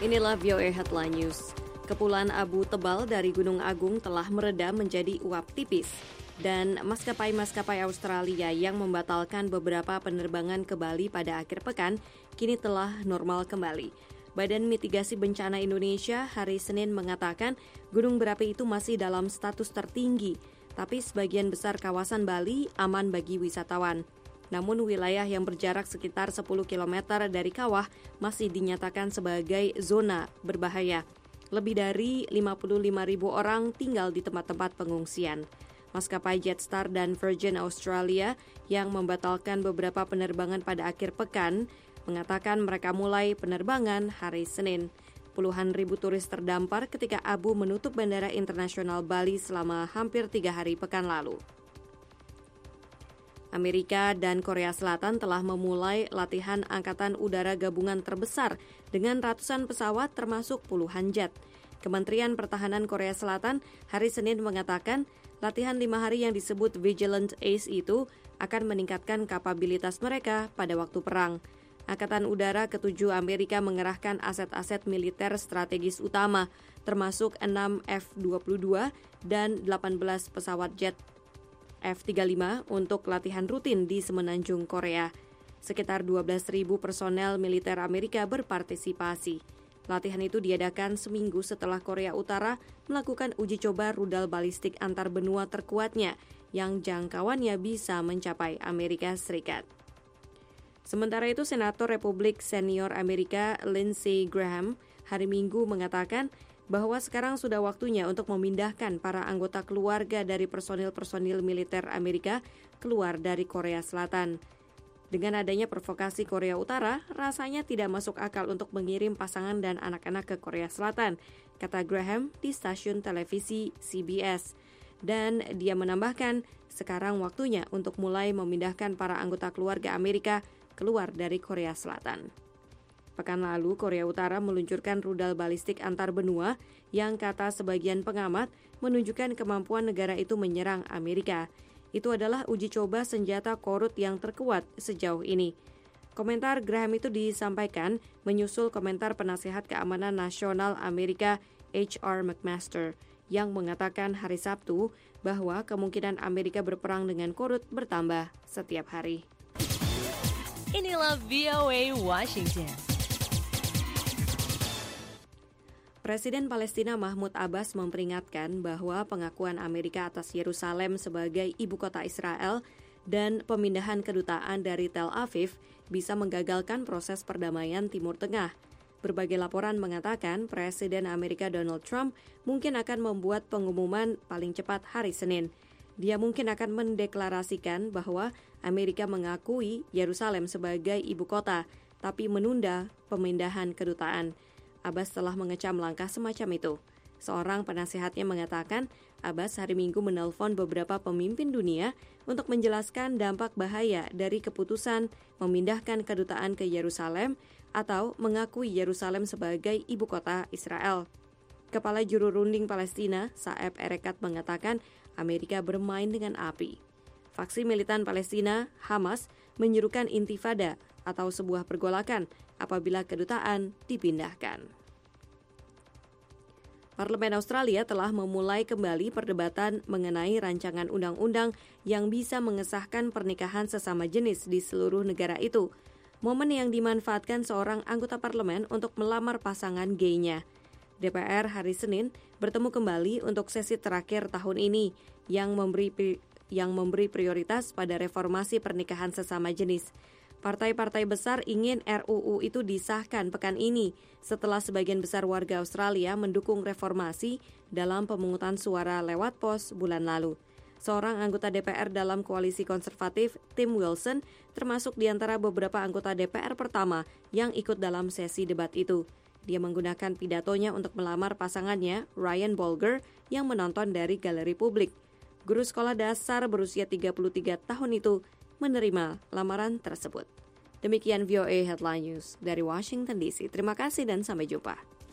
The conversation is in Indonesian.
Inilah VOA Headline News. Kepulan abu tebal dari Gunung Agung telah mereda menjadi uap tipis. Dan maskapai-maskapai Australia yang membatalkan beberapa penerbangan ke Bali pada akhir pekan kini telah normal kembali. Badan Mitigasi Bencana Indonesia hari Senin mengatakan gunung berapi itu masih dalam status tertinggi, tapi sebagian besar kawasan Bali aman bagi wisatawan. Namun wilayah yang berjarak sekitar 10 km dari kawah masih dinyatakan sebagai zona berbahaya. Lebih dari 55.000 orang tinggal di tempat-tempat pengungsian. Maskapai Jetstar dan Virgin Australia yang membatalkan beberapa penerbangan pada akhir pekan mengatakan mereka mulai penerbangan hari Senin. Puluhan ribu turis terdampar ketika abu menutup Bandara Internasional Bali selama hampir 3 hari pekan lalu. Amerika dan Korea Selatan telah memulai latihan angkatan udara gabungan terbesar dengan ratusan pesawat termasuk puluhan jet. Kementerian Pertahanan Korea Selatan hari Senin mengatakan latihan 5 hari yang disebut Vigilant Ace itu akan meningkatkan kapabilitas mereka pada waktu perang. Angkatan Udara ke-7 Amerika mengerahkan aset-aset militer strategis utama, termasuk 6 F-22 dan 18 pesawat jet F-35 untuk latihan rutin di Semenanjung Korea. Sekitar 12.000 personel militer Amerika berpartisipasi. Latihan itu diadakan seminggu setelah Korea Utara melakukan uji coba rudal balistik antar benua terkuatnya yang jangkauannya bisa mencapai Amerika Serikat. Sementara itu, Senator Republik Senior Amerika Lindsey Graham hari Minggu mengatakan bahwa sekarang sudah waktunya untuk memindahkan para anggota keluarga dari personil-personil militer Amerika keluar dari Korea Selatan. Dengan adanya provokasi Korea Utara, rasanya tidak masuk akal untuk mengirim pasangan dan anak-anak ke Korea Selatan, kata Graham di stasiun televisi CBS. Dan dia menambahkan, sekarang waktunya untuk mulai memindahkan para anggota keluarga Amerika keluar dari Korea Selatan. Pekan lalu, Korea Utara meluncurkan rudal balistik antar benua yang kata sebagian pengamat menunjukkan kemampuan negara itu menyerang Amerika. Itu adalah uji coba senjata korut yang terkuat sejauh ini. Komentar Graham itu disampaikan menyusul komentar penasihat keamanan nasional Amerika H.R. McMaster yang mengatakan hari Sabtu bahwa kemungkinan Amerika berperang dengan korut bertambah setiap hari. Inilah VOA Washington. Presiden Palestina Mahmud Abbas memperingatkan bahwa pengakuan Amerika atas Yerusalem sebagai ibu kota Israel dan pemindahan kedutaan dari Tel Aviv bisa menggagalkan proses perdamaian Timur Tengah. Berbagai laporan mengatakan Presiden Amerika Donald Trump mungkin akan membuat pengumuman paling cepat hari Senin. Dia mungkin akan mendeklarasikan bahwa Amerika mengakui Yerusalem sebagai ibu kota, tapi menunda pemindahan kedutaan. Abbas telah mengecam langkah semacam itu. Seorang penasihatnya mengatakan Abbas hari Minggu menelpon beberapa pemimpin dunia untuk menjelaskan dampak bahaya dari keputusan memindahkan kedutaan ke Yerusalem atau mengakui Yerusalem sebagai ibu kota Israel. Kepala Juru Runding Palestina, Saeb Erekat mengatakan Amerika bermain dengan api. Faksi militan Palestina, Hamas, menyerukan intifada atau sebuah pergolakan apabila kedutaan dipindahkan. Parlemen Australia telah memulai kembali perdebatan mengenai rancangan undang-undang yang bisa mengesahkan pernikahan sesama jenis di seluruh negara itu. Momen yang dimanfaatkan seorang anggota parlemen untuk melamar pasangan gay-nya. DPR hari Senin bertemu kembali untuk sesi terakhir tahun ini yang memberi prioritas pada reformasi pernikahan sesama jenis. Partai-partai besar ingin RUU itu disahkan pekan ini setelah sebagian besar warga Australia mendukung reformasi dalam pemungutan suara lewat pos bulan lalu. Seorang anggota DPR dalam koalisi konservatif, Tim Wilson, termasuk di antara beberapa anggota DPR pertama yang ikut dalam sesi debat itu. Dia menggunakan pidatonya untuk melamar pasangannya, Ryan Bolger, yang menonton dari galeri publik. Guru sekolah dasar berusia 33 tahun itu menerima lamaran tersebut. Demikian VOA Headline News dari Washington DC. Terima kasih dan sampai jumpa.